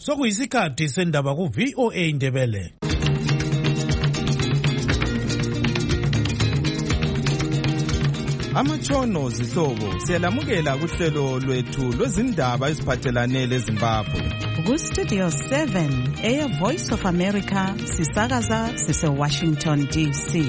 Sokuyisikhathi sendaba ku VOA Indebele. Amatshono zihlobo siyalamukela kuhlelo lwethu lwezindaba eziphathelane leZimbabwe. Ku Studio 7 Air Voice of America sisakaza sise Washington DC.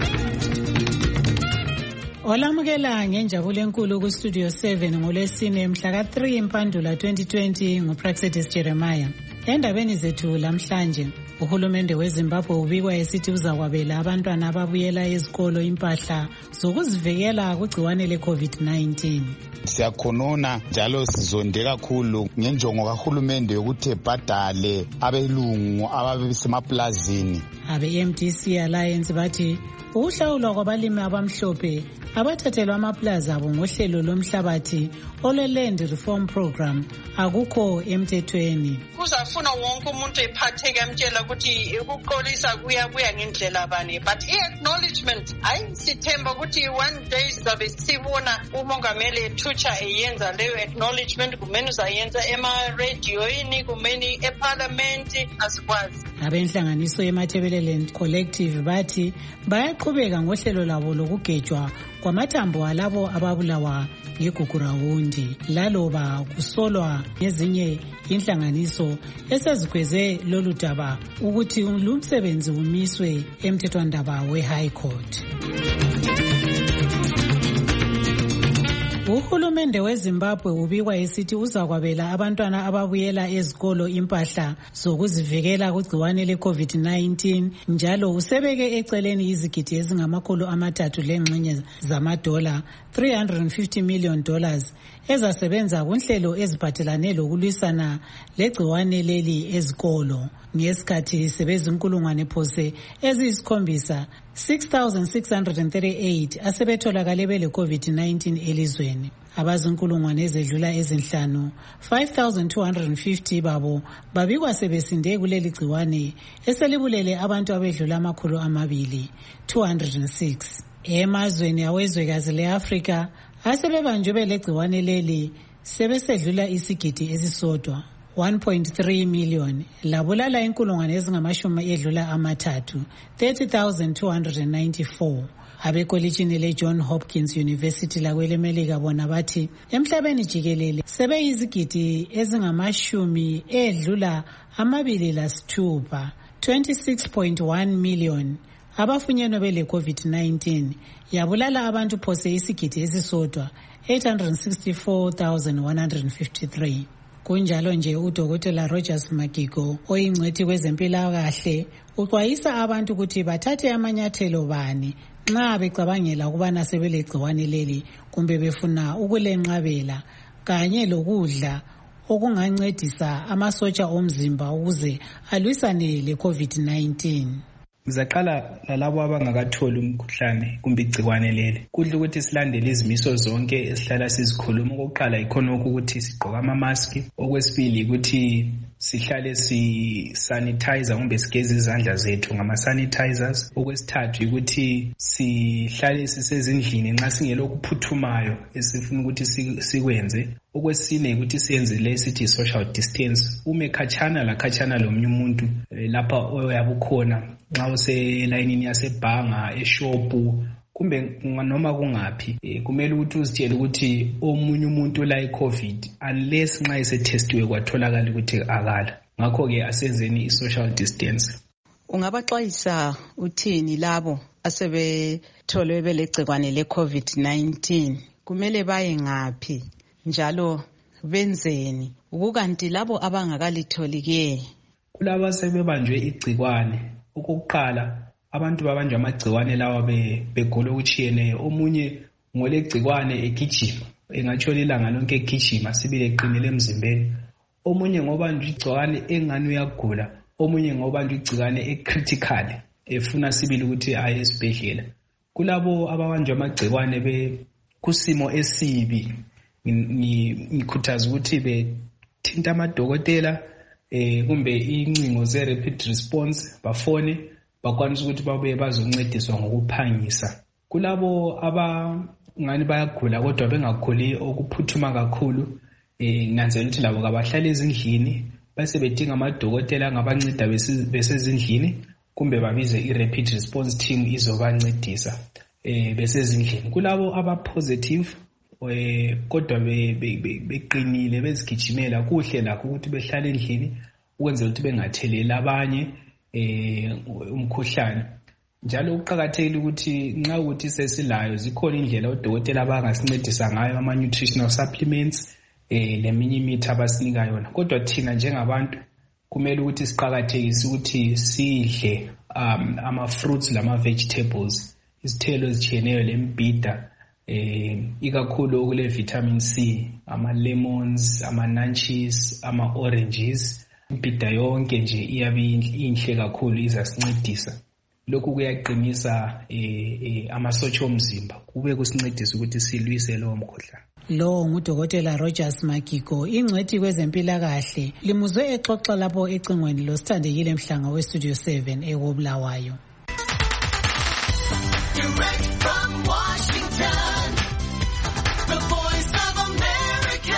Olamukela ngenjabulo enkulu ku Studio 7 ngolwesine mhla ka3 Mpandula 2020 nguPraxedis Jeremiah. Endabeni zethu lamhlanje uhulumende weZimbabwe ubikwa esithi uzakwabela abantwana ababuyela ezikolo impahla zokuzivikela kugciwane leCovid-19. Siyakhonona njalo sizonde kakhulu ngenjongo kahulumende yokuthi ebhadale abelungu ababesemaplazini. Abe-MDC Alliance bathi ukuhlawulwa kwabalimi abamhlophe abathathelwa amaplaza abo ngohlelo lomhlabathi olwe-Land Reform Program akukho emthethweni. Kuzafuna wonke umuntu ephatheke amtshela ukuthi ukuqolisa kuya ngendlela bani, but i-acknowledgement hayi sithemba ukuthi one day sizabe sibona umongameli ethutsha eyenza leyo acknowledgement. Kumele uzayenza ema-radioini, kumele eparliament, asikwazi. Abenhlanganiso yeMathebeleland Collective bathi bayaqhubeka ngohlelo labo lokugejwa kwamathambo alabo ababulawa ngegugurawundi laloba kusolwa ngezinye inhlanganiso esezikweze lolu daba ukuthi lumsebenzi umiswe emthethwandaba we-High Court. Uhulumende weZimbabwe ubikwa esithi uzakwabela abantwana ababuyela ezikolo impahla zokuzivikela kugciwane leCovid-19 njalo usebeke eceleni izigidi ezingama300 lengxenye zamadola $350 million ezasebenza kunhlelo eziphathelane lokulwisana legciwane leli ezikolo ngesikhathi sebezinkulungwane phose eziyisi7 6,638 asebetholakale bele COVID-19 elizweni. Abazinkulungwane ezedlula ezinhlanu 5,250 babo babikwa sebesinde kuleli gciwane eselibulele abantu abedlula 206. Emazweni awezwekazi leAfrika asebebanjwe belegciwane leli sebesedlula isigidi esisodwa 1.3 million labulala inkulungwane ezingamashumi edlula amathathu 30,294. Abekolitshini le-John Hopkins University lakwelemelika bona bathi emhlabeni jikelele sebeyizigidi ezingamashumi edlula 26 26.1 million abafunyenwe bele COVID-19 yabulala abantu phose isigidi esisodwa 864,153. Kunjalo nje uDokotela Rogers Magigo oyingcwethi kwezempilakahle uxwayisa abantu ukuthi bathathe amanyathelo bani nxa becabangela ukubana sebelegciwane leli kumbe befuna ukulenqabela kanye lokudla okungancedisa amasotsha omzimba ukuze alwisane leCovid-19. Ngizaqala lalabo abangakatholi umkhuhlane kumbe igciwane leli. Kudla ukuthi silandele izimiso zonke esihlala sizikhuluma. Okokuqala ikhonokho ukuthi sigqoke ama-mask. Okwesibili ukuthi sihlale sanitizer kumbe sigeze izandla zethu ngama-sanitizers. Okwesithathu ukuthi sihlale sisezindlini nxa singelokhu phuthumayo esifuna ukuthi sikwenze. Okwesine ukuthi siyenze lesithi social distance. Ume khatshana lakhatshana lomunye umuntu lapha oyabe ukhona. Nxa uselayinini yasebhanga, eshopu, kumbe noma kungaphi, kumele ukuthi uzitshele ukuthi omunye umuntu la iCovid unless nxa esetestiwe kwatholakala ukuthi akala. Ngakho-ke asenzeni i-social distance. Ungabaxwayisa uthini labo asebetholwe belegcikwane leCovid-19? Kumele baye ngaphi njalo benzeni? Ukukanti labo abangakalitholi-ke? Kulabo asebebanjwe igcikwane. Okokuqala abantu babanjwa amagciwane lawa begula okutshiyeneyo. Omunye ngolegciwane egijima engatshona ilanga lonke egijima sibile eqinile emzimbeni. Omunye ngobanjwa igciwane engani uyagula. Omunye ngobanjwa igciwane ecritical efuna sibili ukuthi aye esibhedlela. Kulabo ababanjwa amagciwane kusimo esibi ngikhuthaza ukuthi bethinta amadokotela kumbe incingo ze-rapid response bafone bakwanisa ukuthi babuye bazoncediswa ngokuphangisa. Kulabo abangani bayagula kodwa bengakhuli okuphuthuma kakhulu, nanzela ukuthi labo kabahlale ezindlini bese bedinga amadokotela angabanceda besezindlini kumbe babize i-rapid response team izobancedisa besezindlini. Kulabo aba-positive kodwa beqinile bezigijimela kuhle lakho ukuthi behlale endlini ukwenzela ukuthi bengatheleli abanye umkhuhlane. Njalo kuqakathekile ukuthi nxa ukuthi sesilayo zikhona indlela odokotela abangasincedisa ngayo ama-nutritional supplements leminye imithi abasinika yona. Kodwa thina njengabantu kumele ukuthi siqakathekise ukuthi sidle ama-fruits lama-vegetables, izithelo ezitshiyeneyo lembhida ikakhulu okule vitamin C, ama-lemons, ama-nunches, ama-oranges. Impida yonke nje iyabe inhle kakhulu, izasincedisa. Lokhu kuyaqinisa amasotsha omzimba kube kusincedisa ukuthi silwise lowo mkhuhlane. Lo ngudokotela Rogers Magigo, ingcwethi kwezempilakahle, limuzwe exoxa lapho ecingweni losithandekile Mhlanga weStudio 7 eKobulawayo. Direct from Washington, the voice of America,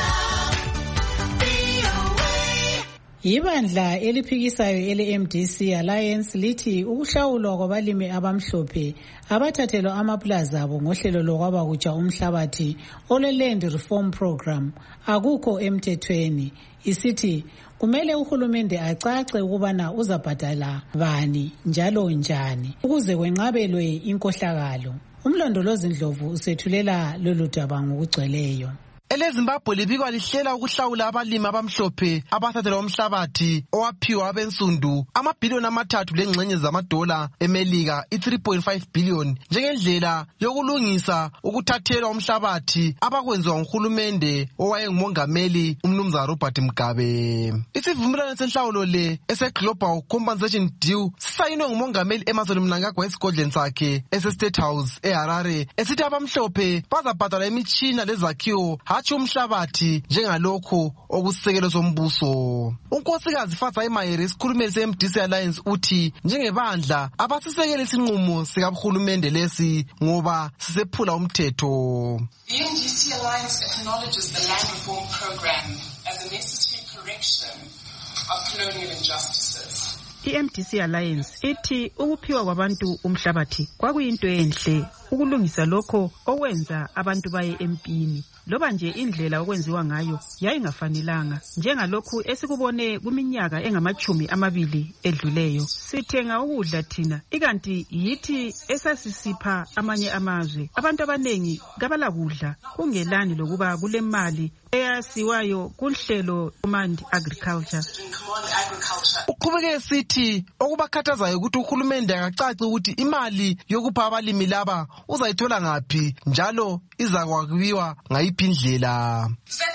VOA. Ibandla eliphikisayo ele-MDC Alliance lithi ukuhlawulwa kwabalimi abamhlophe abathathelwa amaplaza abo ngohlelo lokwabakutsha umhlabathi ole-Land Reform Program akukho emthethweni. Isithi kumele uhulumende acace ukubana uzabhadala bani njalo njani ukuze kwenqabelwe inkohlakalo. Umlondolozi Ndlovu usethulela lolu daba ngokugcweleyo. EleZimbabwe libikwa lihlela ukuhlawula abalimi abamhlophe abathathelwa umhlabathi owaphiwa abensundu amabhiliyoni amathathu lengxenye zamadola eMelika i-3.5 billion njengendlela yokulungisa ukuthathelwa umhlabathi abakwenziwa nguhulumende owayengumongameli umnumzana Robert Mugabe. Isivumelwano senhlawulo le ese-Global Compensation Deal sisayinwe ngumongameli Emmerson Mnangagwa esigodleni sakhe ese-State House eHarare esithi abamhlophe bazabhadala imitshina lezakhiwo hatshi umhlabathi njengalokho okusisekelo sombuso. Unkosikazi Faza Mayere isikhulumeli se-MDC Alliance uthi njengebandla abasisekele isinqumo sikaHulumende lesi ngoba sisephula umthetho. The MDC Alliance acknowledges the Land Reform Program as a necessary correction of colonial injustices. I-MDC Alliance ithi ukuphiwa kwabantu umhlabathi kwakuyinto enhle ukulungisa lokho okwenza abantu baye empini loba nje indlela okwenziwa ngayo yayingafanelanga njengalokhu esikubone kuminyaka engama-20 edluleyo. Sithenga ukudla thina ikanti yithi esasisipha amanye amazwe. Abantu abanengi kabala kudla kungelani lokuba kule mali eyasiwayo kunhlelo Command Agriculture. Uqhubeke sithi okubakhathazayo ukuthi uhulumende akacaci ukuthi imali yokupha abalimi laba uzayithola ngaphi njalo izakwabiwa ngayiphi indlela.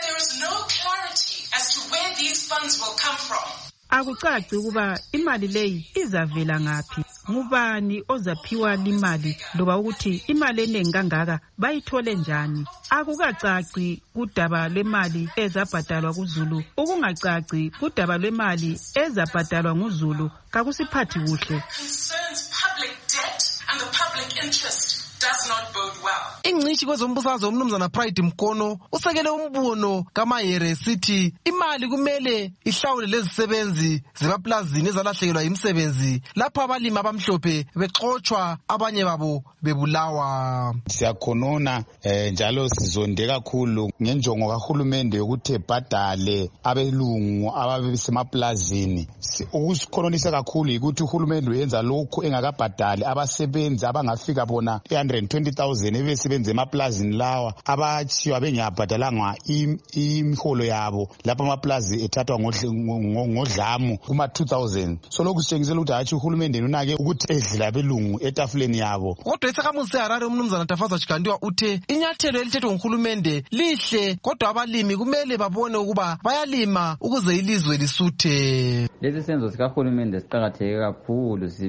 Akucaci ukuba imali leyi izavela ngaphi, ngubani ozaphiwa limali loba ukuthi imali enengi kangaka bayithole njani. Akukacaci kudaba lwemali ezabhadalwa kuZulu. Ukungacaci kudaba lwemali ezabhadalwa nguZulu kakusiphathi kuhle. Ingcishi kwezombusazwe umnumzana Pride Mkono usekele umbono kaMayere sithi imali kumele ihlawule lezisebenzi zemaplazini ezalahlekelwa imisebenzi lapho abalimi abamhlophe bexoxwa abanye babo bebulawa. Siyakhonona njalo sizonde kakhulu ngenjongo kahulumende yokuthi ebhadale abelungu ababesemaplazini. Ukusikhononisa kakhulu ukuthi uhulumende uyenza lokho engakabhadali abasebenzi abangafika bona 120,000 ebesebenza emaplazini lawa abachiwa bengiyabhadalanga imiholo yabo lapha amaplazi ethathwa ngodlamu kuma 2000. So lokhu sitshengisela ukuthi hatshi uhulumende unake ukuthi edlela abelungu etafuleni yabo. Kodwa isakhamuzi seHarare umnumzana Tafaza Chikandiwa uthe inyathelo elithethwe nguhulumende lihle kodwa abalimi kumele babone ukuba bayalima ukuze ilizwe lisuthe. Lesi senzo sikahulumende siqakatheke kakhulu sibili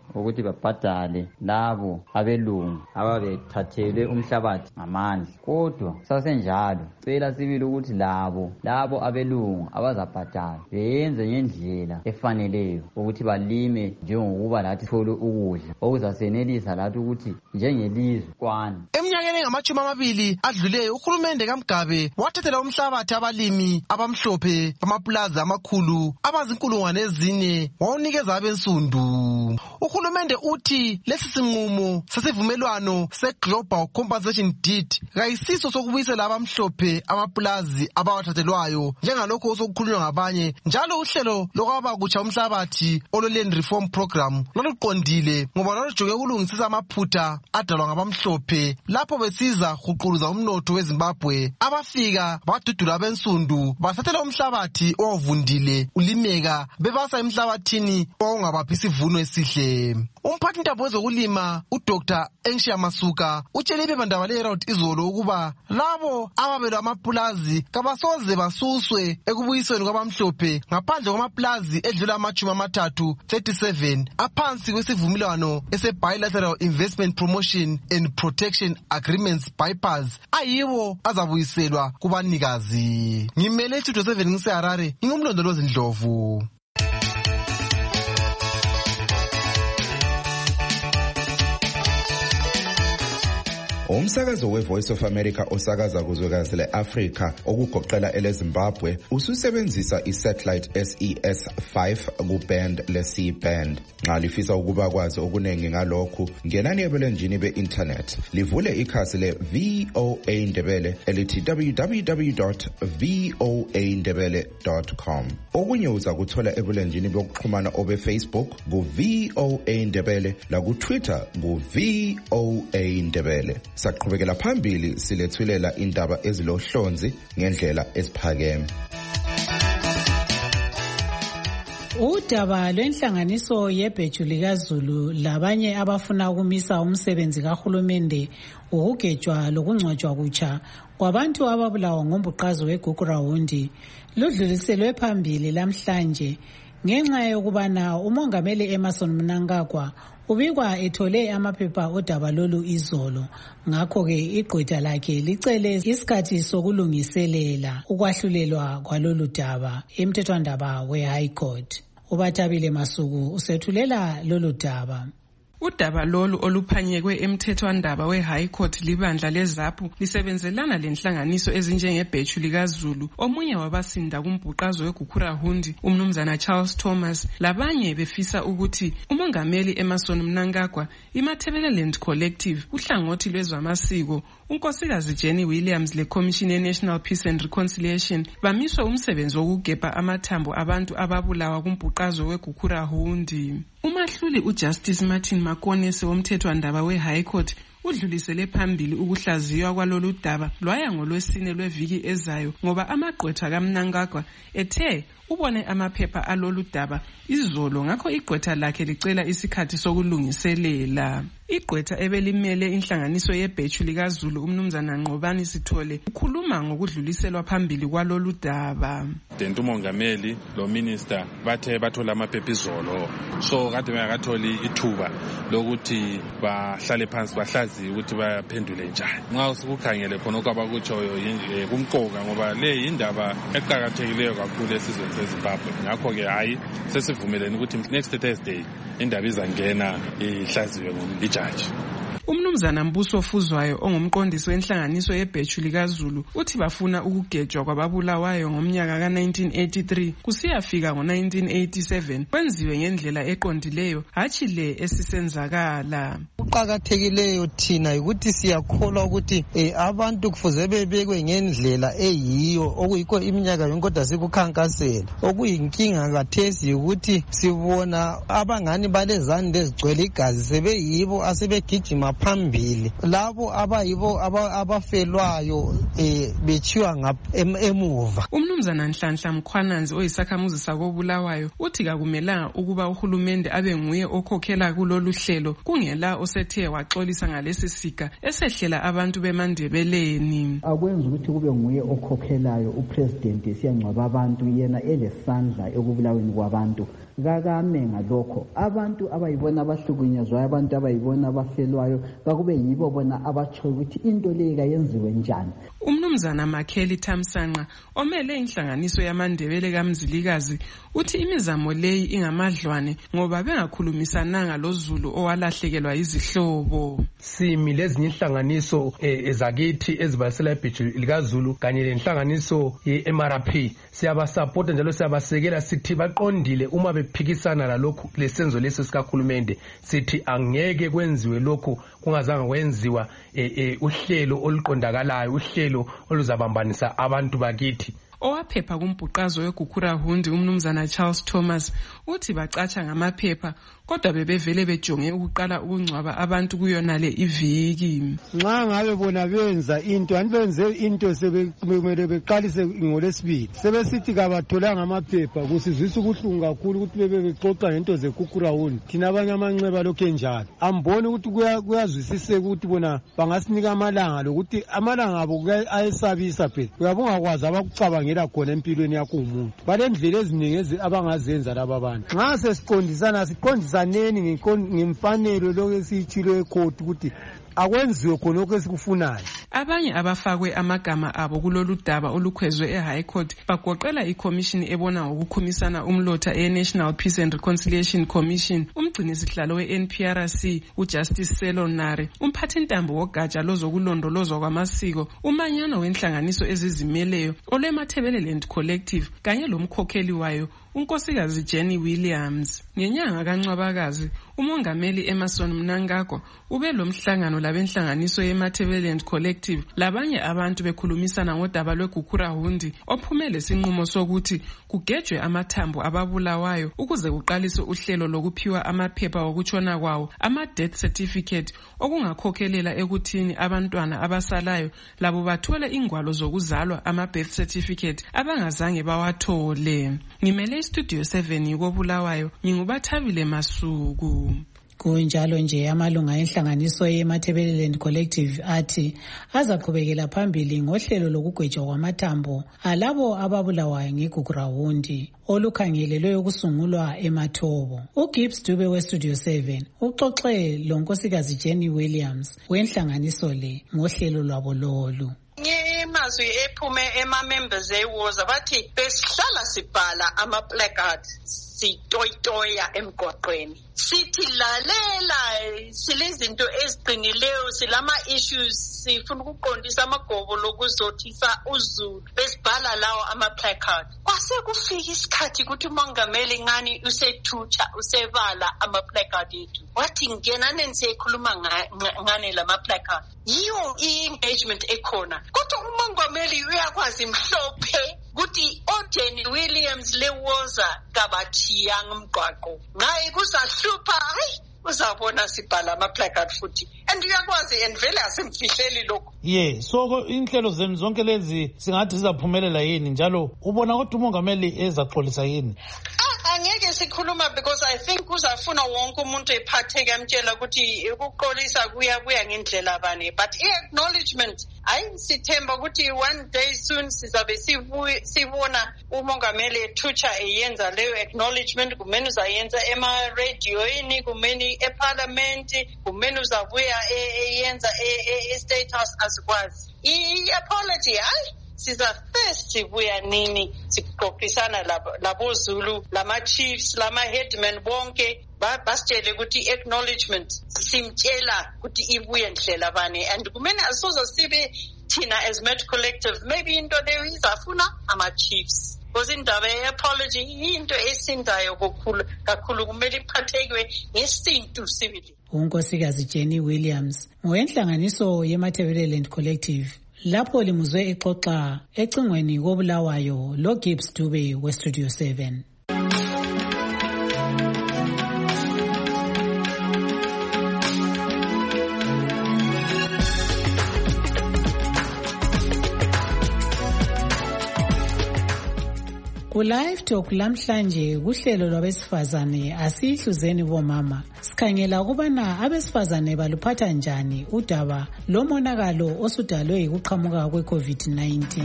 ukuthi babhadale labo abelungu ababethathelwe umhlabathi ngamandla. Kodwa sasenjalo cela sibili ukuthi labo abelungu abazabhadala beyenze ngendlela efaneleyo ukuthi balime njengokuba lathi thole ukudla okuzasenelisa lathi ukuthi njengelizwe kwana. Eminyakeni engama-20 adluleyo uhulumende kaMgabe wathathela umhlabathi abalimi abamhlophe bamaplaza amakhulu abazinkulungwane ezine wawunikeza abensundu. Uhulumende uthi lesi sinqumo sesivumelwano se-Global Compensation Deed kayisiso sokubuyisela abamhlophe amaplazi abawathathelwayo njengalokho osokukhulunywa ngabanye, njalo uhlelo lokwabakutsha umhlabathi olo-Land Reform Program loluqondile ngoba lwalujonge ukulungisisa amaphutha adalwa ngabamhlophe lapho besiza huquluza umnotho weZimbabwe. Abafika badudula abensundu bathathela umhlabathi owavundile ulimeka bebasa emhlabathini owawungabaphi isivuno esihle. Umphathintambo wezokulima uDr. Enshia Masuka utshele iphephandaba leHerald izolo ukuba labo ababelwa amapulazi kabasoze basuswe ekubuyisweni kwabamhlophe ngaphandle kwamaplazi edlula ama-37 aphansi kwesivumelwano ese-Bilateral Investment Promotion and Protection Agreements bypass ayiwo azabuyiselwa kubanikazi. Ngimele Studio 7 ngiseHarare, ngingumlondolozi Ndlovu. Umsakazo we-Voice of America osakaza kuzwekazi le-Afrika okugoqela eleZimbabwe ususebenzisa i-satellite SES-5 ku-band le-C-band. Nxa lifisa ukuba kwazi okuningi ngalokhu, ngenani ebulenjini be-internet livule ikhasi le-VOA Ndebele elithi www.voandebele.com. Okunye uza kuthola ebulenjini bokuxhumana obe-Facebook ku-VOA Ndebele laku-Twitter ku-VOA Ndebele. Saqhubekela phambili silethulela indaba ezilohlonzi ngendlela esiphakeme. Udaba lwenhlanganiso yebheju likaZulu labanye abafuna ukumisa umsebenzi kahulumende ukugejwa lokungcwatshwa kutsha kwabantu ababulawa ngombuqazo weGugurawundi ludluliselwe phambili lamhlanje ngenxa yokubana umongameli Emmerson Mnangagwa ubikwa ethole amaphepha odaba lolu izolo. Ngakho-ke igqwetha lakhe licele isikhathi sokulungiselela ukwahlulelwa kwalolu daba emthethwandaba we-High Court. uBathabile Masuku usethulela lolu daba. Udaba lolu oluphanyekwe emthethwandaba we-High Court libandla leZAPU lisebenzelana lenhlanganiso ezinjengebheju likaZulu, omunye wabasinda kumbhuqazo weGugurawundi umnumzana Charles Thomas, labanye befisa ukuthi umongameli Emmerson Mnangagwa, iMatabeleland Collective, uhlangothi lwezamasiko, unkosikazi Jenny Williams leCommission ye-National Peace and Reconciliation bamiswe umsebenzi wokugebha amathambo abantu ababulawa kumbhuqazo weGugurawundi. Umahluli uJustice Martin Makonese womthethwandaba we-High Court udlulisele phambili ukuhlaziywa kwalolu daba lwaya ngoLwesine lweviki ezayo ngoba amagqwetha kaMnangagwa ethe ubone amaphepha alolu daba izolo, ngakho igqwetha lakhe licela isikhathi sokulungiselela. Igqwetha ebelimele inhlanganiso yebheju likaZulu umnumzana Nqobani Sithole ukhuluma ngokudluliselwa phambili kwalolu daba. Dent umongameli lo minister bathe bathola amaphepha izolo, so kade bengakatholi ithuba lokuthi bahlale phansi bahlazi ukuthi baphendule njani. Nxa ukukhangele khona okwabakutshoyo kumqoka ngoba le indaba eqhakathekileyo kakhulu esizweni seZimbabwe. Ngakho-ke hayi sesivumelene ukuthi next Thursday indaba izangena ihlaziwe ngumjaji. Umnumzana Mbuso Fuzwayo ongumqondisi wenhlanganiso yebheju likaZulu uthi bafuna ukugejwa kwababulawayo ngomnyaka ka-1983 kusiyafika ngo-1987 kwenziwe ngendlela eqondileyo, hatshi le esisenzakala. Kuqakathekileyo thina ukuthi siyakholwa ukuthi abantu kufuze bebekwe ngendlela eyiyo okuyikho iminyaka yonke kodwa sikukhankasela. Okuyinkinga kathesi ukuthi sibona abangani balezandi ezigcwele igazi sebeyibo asebegijima phambili labo abayibo abafelwayo bechiwa emuva. Umnumzana Nhlanhla Mkhwananzi oyisakhamuzi sakobulawayo uthi kakumelanga ukuba uhulumende abe nguye okhokhela kulolu hlelo kungela osethe waxolisa ngalesi siga esehlela abantu beMandebeleni. Akwenza ukuthi kube nguye okhokhelayo upresident siyangcwaba abantu yena elesandla ekubulaweni kwabantu. Kakame ngalokho abantu abayibona abahlukunyezwayo, abantu abayibona abafelwayo kakube yibo bona abatsho ukuthi into le kayenziwe njani. Umnumzana Makheli Thamsanqa omele inhlanganiso yamaNdebele kaMzilikazi uthi imizamo leyi ingamadlwane ngoba bengakhulumisananga loZulu owalahlekelwa izihlobo. Simi lezinye inhlanganiso ezakithi ezibalisela ibheju likaZulu kanye lenhlanganiso ye-MRP siyabasupport njalo siyabasekela sithi baqondile uma bephikisana lalokhu lesenzo leso sikakhulumende sithi angeke kwenziwe lokho kungazange kwenziwa uhlelo oluqondakalayo, uhlelo oluzabambanisa abantu bakithi. Owaphepha kumbhuqazo weGukurahundi umnumzana Charles Thomas uthi bacatsha ngamaphepha kodwa bebevele bejonge ukuqala ukungcwaba abantu kuyonale iviki. Nxa ngabe bona benza into anibenze into sebemele beqalise ngolesibili sebesithi kabatholanga amaphepha kusizwisa ubuhlungu kakhulu ukuthi bebexoxa ngento zeGukurahundi thina abanye amanxeba lokho enjalo amboni ukuthi kuyazwisiseka ukuthi bona bangasinika amalanga lokuthi amalanga abo ayesabisa phela uyabonga kwazi abakucabangela khona empilweni yakho umuntu balendlela eziningi abangazenza laba abantu nxa siqondisaneni ngemfanelo lokho esiyitshilo ecourt ukuthi akwenziwe khona lokho esikufunayo. Abanye abafakwe amagama abo kulolu daba olukhwezwe eHigh Court bagoqela iCommission ebona ngokukhumisana umlotha eNational Peace and Reconciliation Commission, umgcinisihlalo weNPRC uJustice Selonare, umphathintambo wogatsha lozokulondolozwa kwamasiko, umanyano wenhlanganiso ezizimeleyo olweMathebeleland Collective kanye lomkhokheli wayo unkosikazi Jenny Williams. Ngenyanga kaNcwabakazi umongameli Emerson Mnangagwa ube lomhlangano labenhlanganiso yeMathebeleland Collective labanye abantu bekhulumisana ngodaba lweGukurahundi ophumele sinqumo sokuthi kugejwe amathambo ababulawayo ukuze kuqaliswe uhlelo lokuphiwa amaphepha okutshona kwawo, ama-death certificate, okungakhokhelela ekuthini abantwana abasalayo labo bathole ingwalo zokuzalwa, ama-birth certificate, abangazange bawathole. Ngimele iStudio 7 yikobulawayo, ngingubathabile Masuku. Kunjalo nje amalunga enhlanganiso yeMathebeleland Collective athi azaqhubekela phambili ngohlelo lokugwetshwa kwamathambo alabo ababulawayo ngeGukurahundi olukhangelelwe ukusungulwa eMathobo. uGibbs Dube weStudio 7 uxoxe lonkosikazi Jenny Williams wenhlanganiso le ngohlelo lwabo lolu. Amazwi ephume ema-members ewoza bathi besihlala sibhala ama-placards sitoyitoya emgwaqweni sithi lalela silezinto eziqinileyo silama-issues sifuna ukuqondisa amagobo lokuzothisa uZulu besibhala lawo ama-placard. Kwase kufika isikhathi ukuthi umongameli ngani usethutsha usebala ama-placard ethu wathi ngenaneni siyekhuluma ngane lama-placard yiyo i-engagement ekhona kodwa umongameli uyakwazi mhlophe ukuthi oJenny Williams lewoza kabathiyanga umgwaqo ngaye kuzahlupha hayi uzabona sibhala ama-placard futhi and uyakwazi and vele asimfihleli lokho. So inhlelo zenu zonke lezi singathi zizaphumelela yini njalo ubona ukuthi umongameli ezaxolisa yini? Angeke sikhuluma because I think uzafuna wonke umuntu ephatheke amtshela ukuthi ukuqolisa kuya ngendlela bani but i-acknowledgement hayi sithemba ukuthi one day soon sizabe sibona umongameli ethutsha eyenza leyo acknowledgement. Kumele uzayenza ema-radioini, kumele eparliament, kumele uzabuya eyenza e-state house asikwazi i-apology hayi siza first sibuya nini sikuxoxisana labo Zulu lama-chiefs lama-headmen bonke basitshele ukuthi acknowledgement simtshela ukuthi ibuye ndlela bani and kumele asoza sibe thina as Met Collective maybe into leyo izafuna ama-chiefs because indaba ye-apology into esindayo kakhulu kumele iphathekwe ngesintu sibili. Unkosikazi Jenny Williams ngowenhlanganiso yeMathebeleland Collective lapho limuzwe exoxa ecingweni kobulawayo loGibbs Dube weStudio 7. Ku-Live Talk lamhlanje kuhlelo lwabesifazane asihluzeni bomama. Sikhangela ukubana abesifazane baluphatha njani udaba lomonakalo osudalwe yikuqhamuka kwe-COVID-19.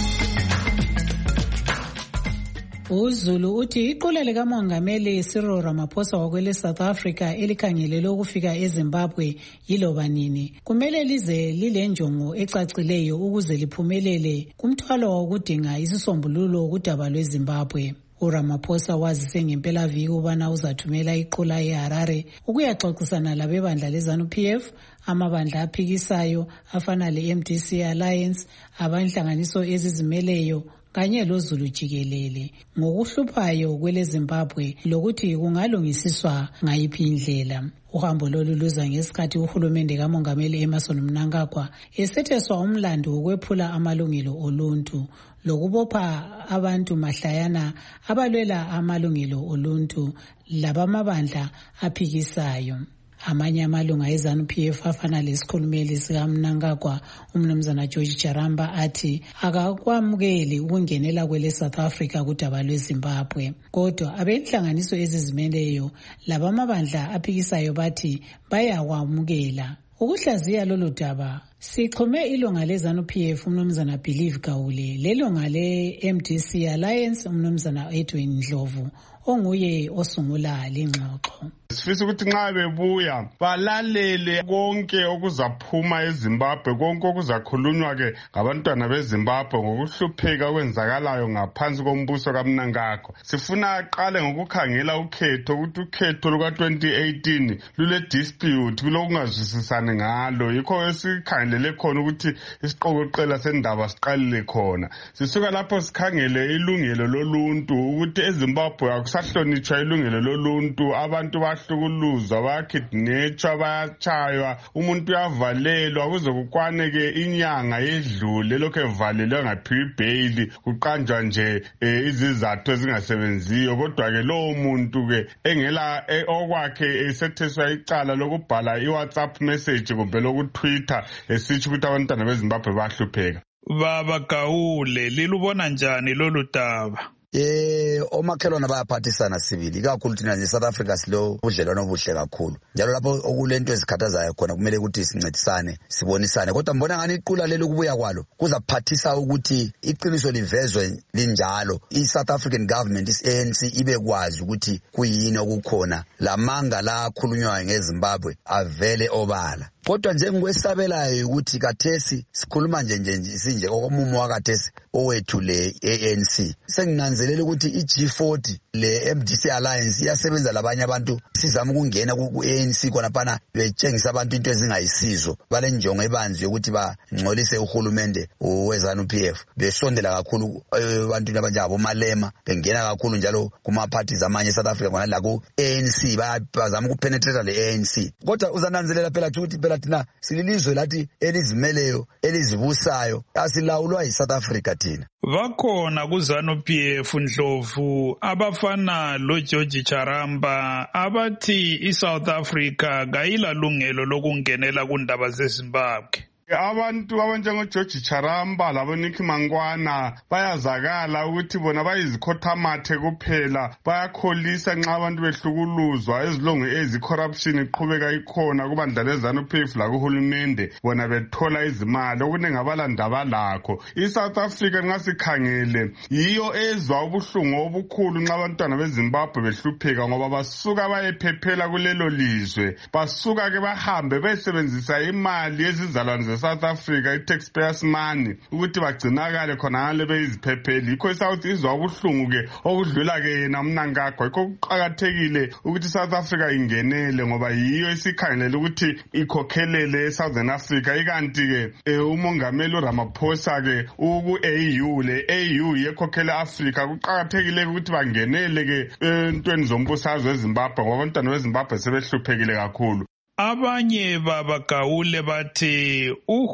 uZulu uthi iqula likamongameli Cyril Ramaphosa wakwele South Africa elikhangelelwe ukufika eZimbabwe yiloba nini kumele lize lilenjongo ecacileyo ukuze liphumelele kumthwalo wokudinga isisombululo kudaba lweZimbabwe. uRamaphosa wazise ngempelaviki ubana uzathumela iqula eHarare ukuyaxoxisana labebandla leZANU-PF, amabandla aphikisayo afana le-MDC Alliance, abanhlanganiso ezizimeleyo kanye loZulu jikelele ngokuhluphayo kweleZimbabwe lokuthi kungalungisiswa ngayiphi indlela. Uhambo lolu luza ngesikhathi uhulumende kamongameli Emmerson Mnangagwa esetheswa umlando wokwephula amalungelo oluntu lokubopha abantu mahlayana abalwela amalungelo oluntu labamabandla aphikisayo. Amanye amalunga eZANU-PF afana lesikhulumeli sikaMnangagwa umnumzana George Charamba athi akakwamukeli ukungenela kwele South Africa kudaba lweZimbabwe. Kodwa abenhlanganiso ezizimeleyo labamabandla aphikisayo bathi bayakwamukela. Ukuhlaziya lolu daba sixhume ilunga leZANU-PF umnumzana Believe Gawule, lelunga le-MDC Alliance umnumzana Edwin Ndlovu onguye osungula lengxoxo. Sifisa ukuthi nxa bebuya balalele konke okuzaphuma eZimbabwe, konke okuzakhulunywa ke ngabantwana beZimbabwe ngokuhlupheka kwenzakalayo ngaphansi kombuso kaMnangagwa. Sifuna aqale ngokukhangela ukhetho ukuthi ukhetho luka-2018 lule dispute kulokungazwisisani ngalo, yikho esikhangelele khona ukuthi isiqokoqela sendaba siqalile khona. Sisuka lapho sikhangele ilungelo loluntu ukuthi eZimbabwe akusahlonitshwa ilungelo loluntu, abantu bahlukuluzwa, bayakidnetshwa, bayatshaywa, umuntu uyavalelwa kuze kukwaneke inyanga yedlule lokho evalelwe ngaphiwa ibheyili kuqanjwa nje izizathu ezingasebenziyo. Kodwa ke lowo muntu ke engela okwakhe esetheswa icala lokubhala iWhatsApp message kumbe lokutwitter esithi ukuthi abantwana beZimbabwe bahlupheka. Baba Gawule, lilubona njani lolu daba? Omakhelwane bayaphathisana sibili, ikakhulu thina nje South Africa silo budlelwano obuhle kakhulu. Njalo lapho okulento ezikhathazayo khona kumele ukuthi sincedisane, sibonisane. Kodwa mbona ngani iqula leli kubuya kwalo kuzaphathisa ukuthi iqiniso livezwe linjalo. I-South African government, is-ANC, ibekwazi ukuthi kuyini okukhona. Lamanga la akhulunywayo ngeZimbabwe avele obala. Kodwa nje ngikwesabelayo ukuthi kathesi sikhuluma nje sinje okomumo wakathesi owethu le ANC. Senginanzelela ukuthi iG40 le MDC Alliance iyasebenza labanye abantu, sizama ukungena ku-ANC khona phana betshengisa abantu into ezingayisizo. Balenjongo ebanzi yokuthi bangcolise uhulumende weZANU-PF, besondela kakhulu ebantwini abanjengabo Malema, bengena kakhulu njalo kuma-parties amanye eSouth Africa khona la ku-ANC, bazama ukupenetrate le ANC. Kodwa uzananzelela phela ukuthi phela thina sililizwe lathi elizimeleyo elizibusayo, asilawulwa yiSouth Africa thina. Bakhona kuZANU-PF Ndlovu abafana loGeorge Charamba abathi iSouth Africa kayilalungelo lokungenela kundaba zeZimbabwe. Abantu abanjengoGeorge Charamba laboNick Mangwana bayazakala ukuthi bona bayizikhotamathe kuphela, bayakholisa nxa abantu behlukuluzwa, ezilongo ezicorruption iqhubeka ikhona kubandla leZANU-PF lakuhulumende, bona bethola izimali okunengi abalandaba lakho. iSouth Africa nxa sikhangele yiyo ezwa ubuhlungu obukhulu nxa abantwana beZimbabwe behlupheka, ngoba basuka bayephephela kulelo lizwe, basuka ke bahambe besebenzisa imali yezizalwane South Africa, i-taxpayers money, ukuthi bagcinakale khonale beyiziphepheli. Yikho iSouth izwa ubuhlungu ke okudlula ke yena Mnangagwa. Yikho kuqakathekile ukuthi South Africa ingenele, ngoba yiyo esikhangelele ukuthi ikhokhelele eSouthern Africa. Ikanti ke umongameli uRamaphosa ke uku-AU, le AU yekhokhela Africa, kuqakathekile ukuthi bangenele ke entweni zombusazwe eZimbabwe, ngoba abantwana beZimbabwe sebehluphekile kakhulu. Abanye Baba Gawule bathi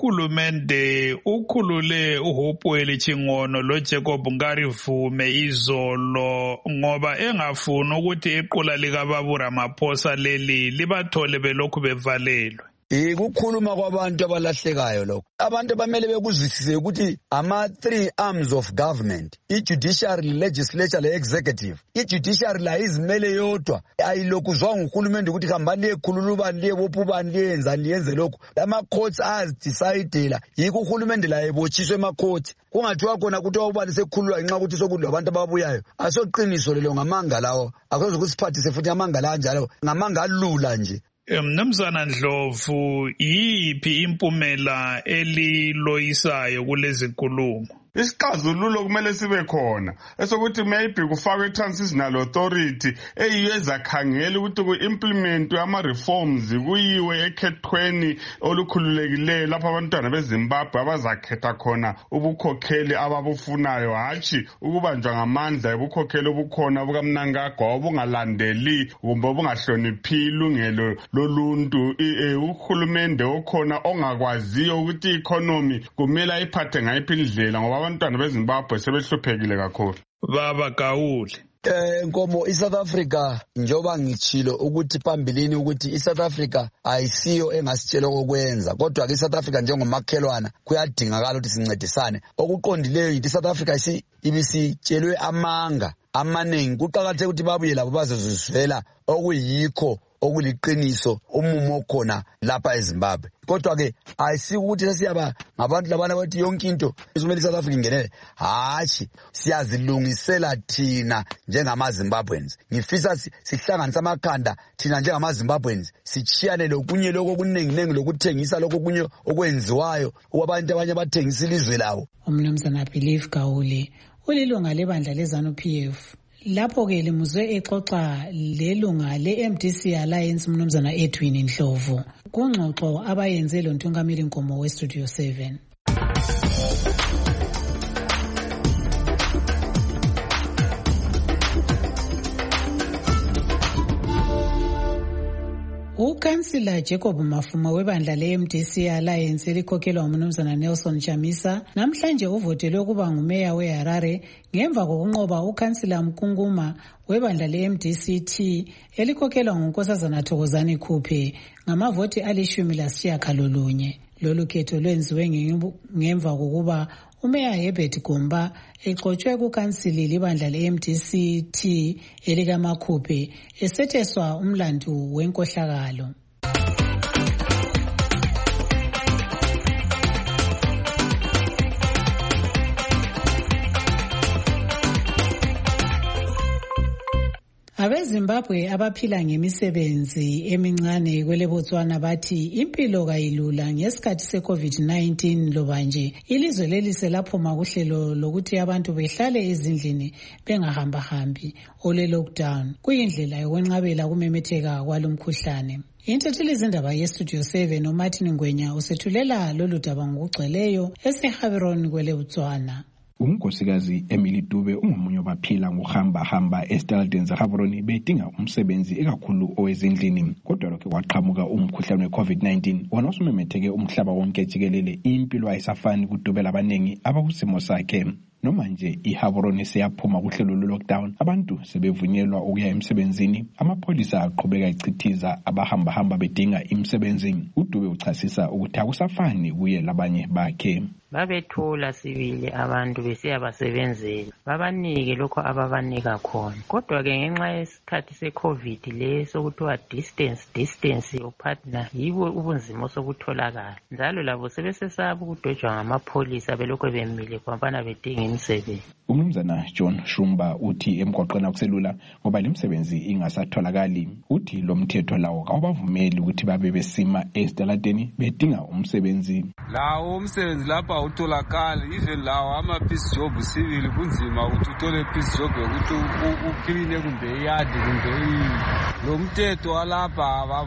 uhulumende ukhulule uHopewell Chingono loJacob Ngarivume izolo ngoba engafuni ukuthi iqula likaBaba Ramaphosa leli libathole belokhu bevalelwe. Ukukhuluma kwabantu abalahlekayo lokho. Abantu bamele bekuzwisise ukuthi ama-3 arms of government, i-judiciary, legislature, le-executive. I-judiciary la izimele yodwa, ayilokuzwanga uhulumende ukuthi hambani liyekhulula ubani, liyebopha ubani, liyenzani, liyenze lokhu. Ama-courts azidecidela, yikho uhulumende la ebotshiswe ema-court. Kungathiwa khona ukuthi ubani sekhululwa ngenxa ukuthi sokudla abantu ababuyayo. Asoqiniso lelo ngamanga lawo. Akuze kusiphathise futhi amanga la njalo, ngamanga alula nje. Mnumzana Ndlovu, yiphi impumela eliloyisayo kulezi nkulumo? Isixazululo kumele sibe khona esokuthi maybe kufakwe i-transitional authority eyiyo ezakhangela ukuthi ku-implement ama-reforms kuyiwe ekhethweni olukhululekileyo lapho abantwana beZimbabwe abazakhetha khona ubukhokheli ababufunayo, hatshi ukubanjwa ngamandla ubukhokheli obukhona bukaMnangagwa obungalandeli kumbe obungahloniphi ilungelo loluntu. Uhulumende okhona ongakwaziyo ukuthi i-economy kumele ayiphathe ngayiphi indlela ngoba abantwana beZimbabwe sebehluphekile kakhulu. Baba Gawule. Nkomo iSouth Africa njoba ngitshilo ukuthi phambilini ukuthi iSouth Africa ayisiyo engasitshela okwenza, kodwa ke iSouth Africa njengomakhelwana kuyadingakala ukuthi sincedisane. Okuqondileyo yithi iSouth Africa ibisitshelwe amanga amaningi. Kuqakatheke ukuthi babuye labo bazozizwela okuyikho okuliqiniso umumo khona lapha eZimbabwe. Kodwa ke ayisikuthi sesiyaba ngabantu labana bathi yonke into isumele iSouth Africa ingenele, hatshi siyazilungisela thina njengamaZimbabweans. Ngifisa sihlanganisa amakhanda thina njengamaZimbabweans, sichiyane lokunye lokho okuningi lokuthengisa lokho kunye okwenziwayo abantu abanye bathengisa ilizwe lawo. Umnumzana Believe Gawule ulilunga lebandla leZANU-PF. Lapho-ke limuzwe exoxa lelunga le-MDC Alliance umnumzana Edwin Ndlovu kungxoxo abayenze lo Ntungamili Nkomo weStudio 7. Ukansila Jacob Mafuma webandla le-MDC Alliance elikhokhelwa umnumzana Nelson Chamisa namhlanje uvotelwe ukuba ngumeya weHarare ngemva kokunqoba ukansila Mkunguma webandla le-MDC-T elikhokhelwa ngunkosazana Thokozani Khuphe ngamavoti ali-19. Lolu khetho lwenziwe ngemva kokuba umeya Herbert Gomba exotshwe kukansili libandla le-MDC-T elikaMakhuphe esetheswa umlandu wenkohlakalo. AbeZimbabwe abaphila ngemisebenzi emincane kwele Botswana bathi impilo kayilula ngesikhathi se-COVID-19 loba nje ilizwe leli selaphuma kuhlelo lokuthi abantu behlale ezindlini bengahambahambi ole lockdown kuyindlela yokwenqabela kumemetheka kwalomkhuhlane. Intatheli zindaba yeStudio 7 uMartin Ngwenya usethulela lolu daba ngokugcweleyo eseHaveron kwele Botswana. Unkosikazi Emily Dube ungomunye wabaphila ngokuhamba esitaladeni zaHaveron bedinga umsebenzi ekakhulu owezindlini, kodwa lokho kwaqhamuka umkhuhlane weCovid-19 wona osumemetheke umhlaba wonke jikelele. Impilo ayisafani kuDube labanengi abakusimo sakhe. Noma nje iHaveron seyaphuma kuhlelo lockdown, abantu sebevunyelwa ukuya emsebenzini. Amapholisa aqhubeka echithiza abahamba bedinga imisebenzi. uDube uchasisa ukuthi akusafani kuye labanye bakhe. Babethola sibili abantu besiyabasebenzela babanike lokho ababanika khona, kodwa ke ngenxa yesikhathi seCovid leso kuthiwa distance yopartner yibo ubunzima sobutholakala, njalo labo sebesesaba ukudwetshwa ngamapholisa belokho bemile kwabana bedinga imisebenzi. Umnumzana John Shumba uthi emgwaqweni akuselula ngoba lemsebenzi ingasatholakali. Uthi lo mthetho lawo awubavumeli ukuthi babe besima esitaladeni bedinga umsebenzi. Lawo umsebenzi lapha utholakala, even lawo ama-peace job sibili kunzima ukuthi uthole peace job yokuthi ukline kumbe iyadi kumbe lo mthetho walapha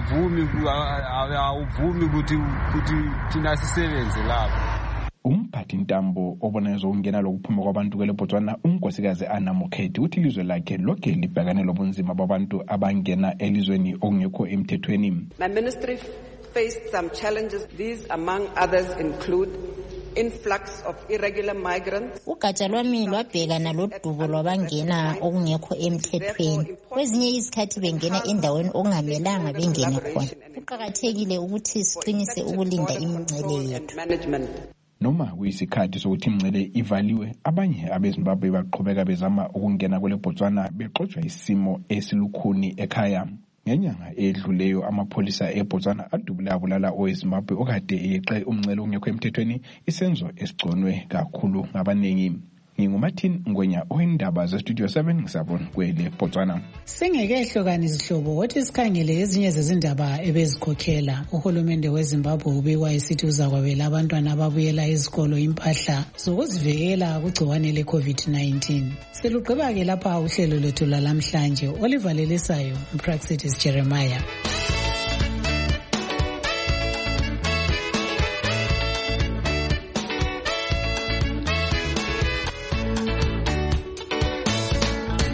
awuvumi ukuthi thina sisebenze lapha. Umphathi ntambo obona zokungena lokuphuma kwabantu kwele Botswana unkosikazi Anna Mokhethi uthi ilizwe lakhe lokhe libhekane lobunzima babantu abangena elizweni okungekho emthethweni. My ministry faced some challenges. These among others include influx of irregular migrants. Ugatsha lwami lwabhekana lodubo lwabangena okungekho emthethweni. Kwezinye izikhathi bengena endaweni okungamelanga bengene khona. Kuqakathekile ukuthi siqinise ukulinda imingcele yethu. Noma kuyisikhathi sokuthi imingcele ivaliwe, abanye abeZimbabwe baqhubeka bezama ukungena kwele Botswana bexotsha isimo esilukhuni ekhaya. Ngenyanga edluleyo amapholisa eBotswana adubule abulala oweZimbabwe okade eyeqe umngcele ongekho emthethweni, isenzo esigconwe kakhulu ngabaningi. NginguMartin Ngwenya oyindaba zeStudio 7 ngisabona kwele Botswana. Singekehlo izihlobo wathi sikhangele ezinye zezindaba ebezikhokhela. Uhulumende weZimbabwe ubikwa esithi uzakwabela abantwana ababuyela ezikolo impahla zokuzivikela kugciwane leCovid-19. Selugqiba ke lapha uhlelo lwethu lamhlanje. Oliver Lelisayo, uPraxidis Jeremiah.